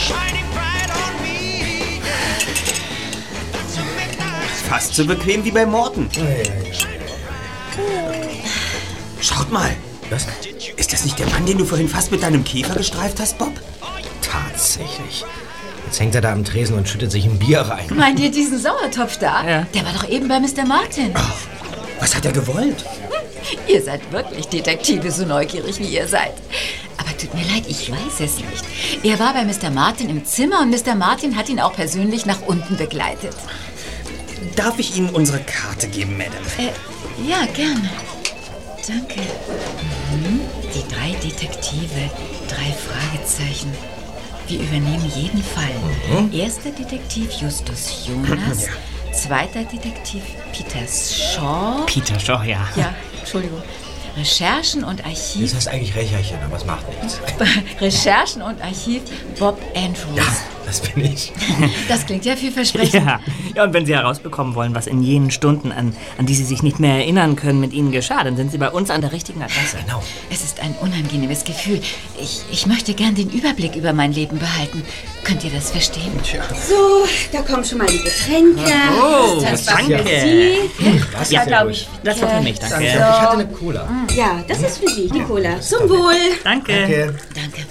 Fast so bequem wie bei Morten. Schaut mal. Was? Ist das nicht der Mann, den du vorhin fast mit deinem Käfer gestreift hast, Bob? Tatsächlich. Jetzt hängt er da am Tresen und schüttet sich ein Bier rein. Meint ihr diesen Sauertopf da? Ja. Der war doch eben bei Mr. Martin. Ach, was hat er gewollt? Ihr seid wirklich Detektive, so neugierig wie ihr seid. Aber tut mir leid, ich weiß es nicht. Er war bei Mr. Martin im Zimmer und Mr. Martin hat ihn auch persönlich nach unten begleitet. Darf ich Ihnen unsere Karte geben, Madame? Ja, gerne. Danke. Die 3 Detektive, 3 Fragezeichen. Wir übernehmen jeden Fall. Erster Detektiv Justus Jonas. Ja. Zweiter Detektiv Peter Shaw. Peter Shaw, ja. Ja, Entschuldigung. Recherchen und Archiv. Das heißt eigentlich Rächerchen, aber es macht nichts. Recherchen und Archiv Bob Andrews. Ja, das bin ich. Das klingt ja vielversprechend. Ja, und wenn Sie herausbekommen wollen, was in jenen Stunden, an die Sie sich nicht mehr erinnern können, mit Ihnen geschah, dann sind Sie bei uns an der richtigen Adresse. Genau. Es ist ein unangenehmes Gefühl. Ich möchte gern den Überblick über mein Leben behalten. Könnt ihr das verstehen? Tja. So, da kommen schon mal die Getränke. Oh, das war danke. für Sie. Das Ja, ist ja glaube ich. Das war für mich, danke. Ich hatte eine Cola. Ja, das ist für Sie, die Cola. Zum Wohl. Danke. Danke.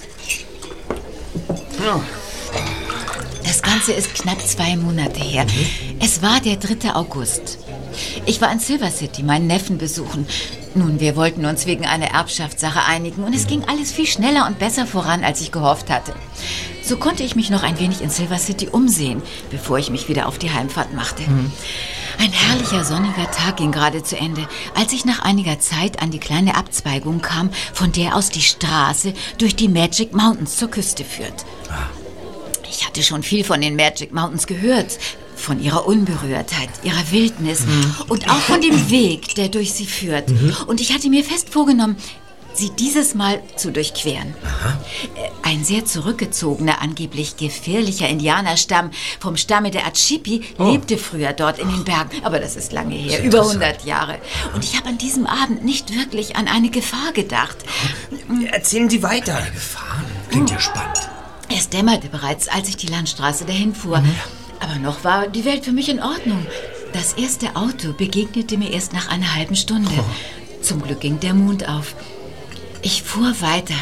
Das Ganze ist knapp 2 Monate her. Es war der 3. August. Ich war in Silver City meinen Neffen besuchen. Nun, wir wollten uns wegen einer Erbschaftssache einigen und es ging alles viel schneller und besser voran, als ich gehofft hatte. So konnte ich mich noch ein wenig in Silver City umsehen, bevor ich mich wieder auf die Heimfahrt machte. Ein herrlicher sonniger Tag ging gerade zu Ende, als ich nach einiger Zeit an die kleine Abzweigung kam, von der aus die Straße durch die Magic Mountains zur Küste führt. Ich hatte schon viel von den Magic Mountains gehört, von ihrer Unberührtheit, ihrer Wildnis und auch von dem Weg, der durch sie führt. Und ich hatte mir fest vorgenommen, sie dieses Mal zu durchqueren. Ein sehr zurückgezogener, angeblich gefährlicher Indianerstamm vom Stamme der Atschipi lebte früher dort in den Bergen. Aber das ist lange her, über 100 Jahre. Und ich habe an diesem Abend nicht wirklich an eine Gefahr gedacht. Erzählen Sie weiter. Gefahren? Klingt ja spannend. Es dämmerte bereits, als ich die Landstraße dahin fuhr. Aber noch war die Welt für mich in Ordnung. Das erste Auto begegnete mir erst nach einer halben Stunde. Zum Glück ging der Mond auf. Ich fuhr weiter.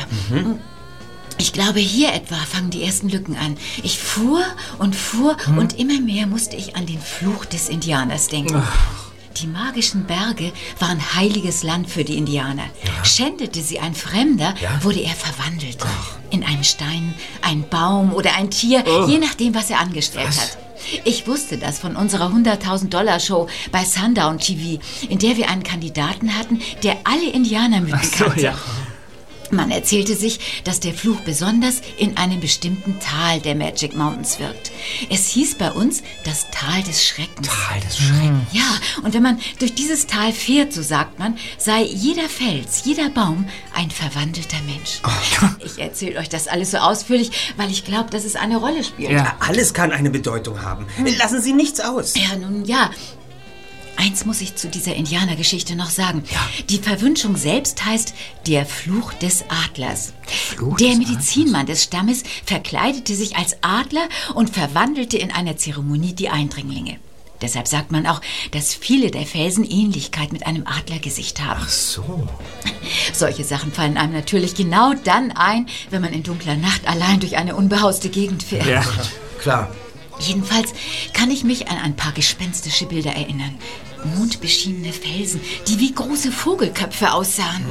Ich glaube, hier etwa fangen die ersten Lücken an. Ich fuhr und immer mehr musste ich an den Fluch des Indianers denken. Die magischen Berge waren heiliges Land für die Indianer. Schändete sie ein Fremder, wurde er verwandelt. In einen Stein, einen Baum oder ein Tier, je nachdem, was er angestellt hat. Ich wusste das von unserer $100.000-Show bei Sundown TV, in der wir einen Kandidaten hatten, der alle Indianermythen kannte. Ja. Man erzählte sich, dass der Fluch besonders in einem bestimmten Tal der Magic Mountains wirkt. Es hieß bei uns das Tal des Schreckens. Tal des Schreckens. Ja, und wenn man durch dieses Tal fährt, so sagt man, sei jeder Fels, jeder Baum ein verwandelter Mensch. Ich erzähle euch das alles so ausführlich, weil ich glaube, dass es eine Rolle spielt. Ja. Alles kann eine Bedeutung haben. Lassen Sie nichts aus. Ja, nun ja. Eins muss ich zu dieser Indianergeschichte noch sagen. Die Verwünschung selbst heißt der Fluch des Adlers. Der Medizinmann des Stammes verkleidete sich als Adler und verwandelte in einer Zeremonie die Eindringlinge. Deshalb sagt man auch, dass viele der Felsen Ähnlichkeit mit einem Adlergesicht haben. Ach so. Solche Sachen fallen einem natürlich genau dann ein, wenn man in dunkler Nacht allein durch eine unbehauste Gegend fährt. Ja. Klar. Jedenfalls kann ich mich an ein paar gespenstische Bilder erinnern. Mondbeschienene Felsen, die wie große Vogelköpfe aussahen.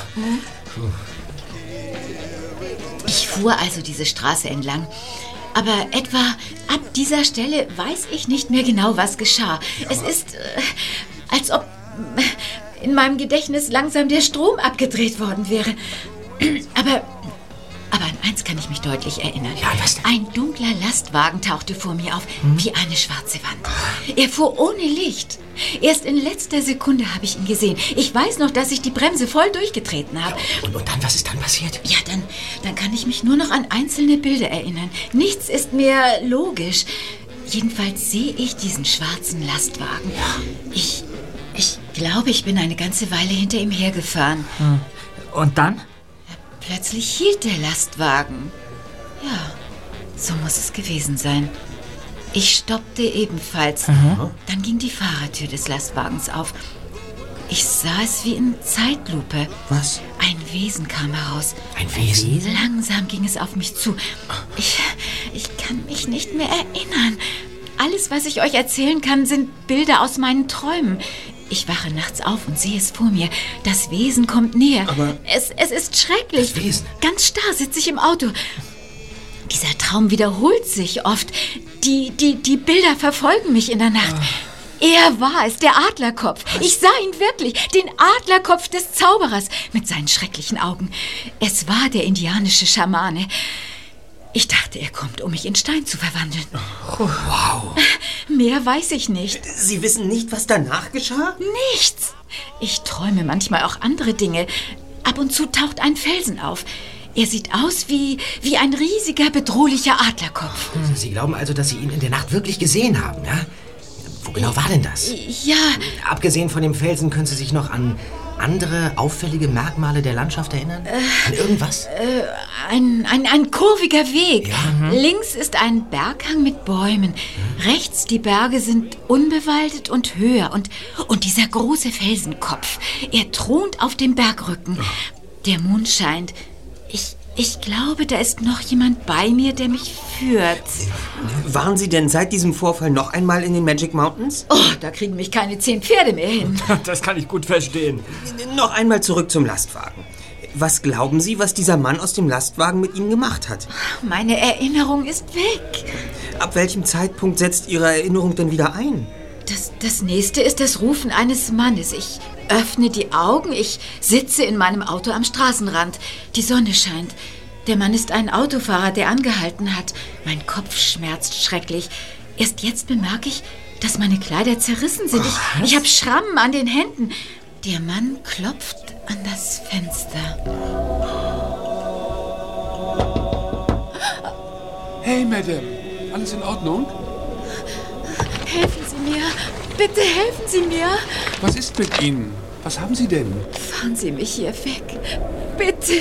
Ich fuhr also diese Straße entlang. Aber etwa ab dieser Stelle weiß ich nicht mehr genau, was geschah. Es ist, als ob in meinem Gedächtnis langsam der Strom abgedreht worden wäre. Aber an eins kann ich mich deutlich erinnern. Ja, was denn? Ein dunkler Lastwagen tauchte vor mir auf, wie eine schwarze Wand. Er fuhr ohne Licht. Erst in letzter Sekunde habe ich ihn gesehen. Ich weiß noch, dass ich die Bremse voll durchgetreten habe. Und dann, was ist dann passiert? Ja, dann kann ich mich nur noch an einzelne Bilder erinnern. Nichts ist mehr logisch. Jedenfalls sehe ich diesen schwarzen Lastwagen. Ich glaube, ich bin eine ganze Weile hinter ihm hergefahren. Und dann? Plötzlich hielt der Lastwagen. Ja, So muss es gewesen sein. Ich stoppte ebenfalls. Dann ging die Fahrertür des Lastwagens auf. Ich sah es wie in Zeitlupe. Was? Ein Wesen kam heraus. Ein Wesen? Langsam ging es auf mich zu. Ich kann mich nicht mehr erinnern. Alles, was ich euch erzählen kann, sind Bilder aus meinen Träumen. Ich wache nachts auf und sehe es vor mir. Das Wesen kommt näher. Aber es ist schrecklich. Das Wesen? Ganz starr sitze ich im Auto. Dieser Traum wiederholt sich oft. Die Bilder verfolgen mich in der Nacht. Er war es, der Adlerkopf. Ich sah ihn wirklich, den Adlerkopf des Zauberers mit seinen schrecklichen Augen. Es war der indianische Schamane. Ich dachte, er kommt, um mich in Stein zu verwandeln. Wow. Mehr weiß ich nicht. Sie wissen nicht, was danach geschah? Nichts. Ich träume manchmal auch andere Dinge. Ab und zu taucht ein Felsen auf. Er sieht aus wie ein riesiger, bedrohlicher Adlerkopf. Sie glauben also, dass Sie ihn in der Nacht wirklich gesehen haben, ja? Wo genau war denn das? Ja, Abgesehen von dem Felsen, können Sie sich noch an andere auffällige Merkmale der Landschaft erinnern? An irgendwas? ein kurviger Weg. Ja. Links ist ein Berghang mit Bäumen. Rechts die Berge sind unbewaldet und höher. Und dieser große Felsenkopf, er thront auf dem Bergrücken. Der Mond scheint. Ich glaube, da ist noch jemand bei mir, der mich führt. Waren Sie denn seit diesem Vorfall noch einmal in den Magic Mountains? Oh, da kriegen mich keine 10 Pferde mehr hin. Das kann ich gut verstehen. Noch einmal zurück zum Lastwagen. Was glauben Sie, was dieser Mann aus dem Lastwagen mit Ihnen gemacht hat? Meine Erinnerung ist weg. Ab welchem Zeitpunkt setzt Ihre Erinnerung denn wieder ein? Das nächste ist das Rufen eines Mannes. Ich öffne die Augen, ich sitze in meinem Auto am Straßenrand. Die Sonne scheint. Der Mann ist ein Autofahrer, der angehalten hat. Mein Kopf schmerzt schrecklich. Erst jetzt bemerke ich, dass meine Kleider zerrissen sind. Ich habe Schrammen an den Händen. Der Mann klopft an das Fenster. Hey, Madame. Alles in Ordnung? Helfen Sie mir. Bitte helfen Sie mir. Was ist mit Ihnen? Was haben Sie denn? Fahren Sie mich hier weg. Bitte.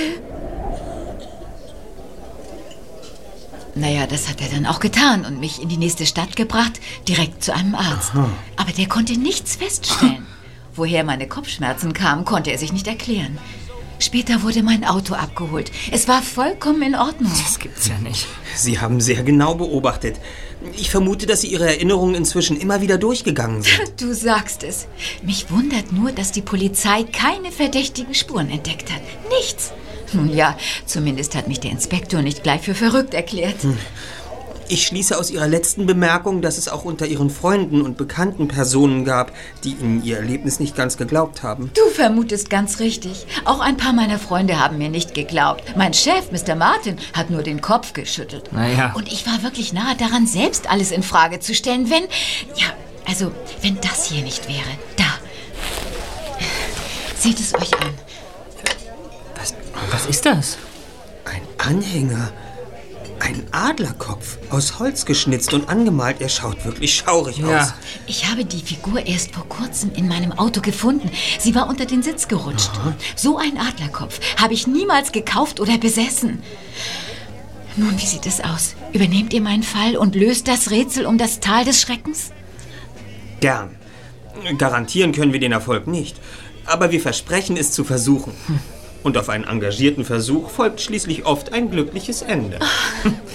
Naja, das hat er dann auch getan und mich in die nächste Stadt gebracht, direkt zu einem Arzt. Aha. Aber der konnte nichts feststellen. Woher meine Kopfschmerzen kamen, konnte er sich nicht erklären. Später wurde mein Auto abgeholt. Es war vollkommen in Ordnung. Das gibt's ja nicht. Sie haben sehr genau beobachtet. Ich vermute, dass Sie Ihre Erinnerungen inzwischen immer wieder durchgegangen sind. Du sagst es. Mich wundert nur, dass die Polizei keine verdächtigen Spuren entdeckt hat. Nichts. Nun ja, zumindest hat mich der Inspektor nicht gleich für verrückt erklärt. Ich schließe aus Ihrer letzten Bemerkung, dass es auch unter Ihren Freunden und bekannten Personen gab, die Ihnen Ihr Erlebnis nicht ganz geglaubt haben. Du vermutest ganz richtig. Auch ein paar meiner Freunde haben mir nicht geglaubt. Mein Chef, Mr. Martin, hat nur den Kopf geschüttelt. Naja. Und ich war wirklich nahe daran, selbst alles in Frage zu stellen, wenn das hier nicht wäre. Da. Seht es euch an. Was ist das? Ein Anhänger. Ein Adlerkopf, aus Holz geschnitzt und angemalt. Er schaut wirklich schaurig aus. Ich habe die Figur erst vor kurzem in meinem Auto gefunden. Sie war unter den Sitz gerutscht. Aha. So ein Adlerkopf habe ich niemals gekauft oder besessen. Nun, wie sieht es aus? Übernehmt ihr meinen Fall und löst das Rätsel um das Tal des Schreckens? Gern. Garantieren können wir den Erfolg nicht. Aber wir versprechen es zu versuchen. Und auf einen engagierten Versuch folgt schließlich oft ein glückliches Ende.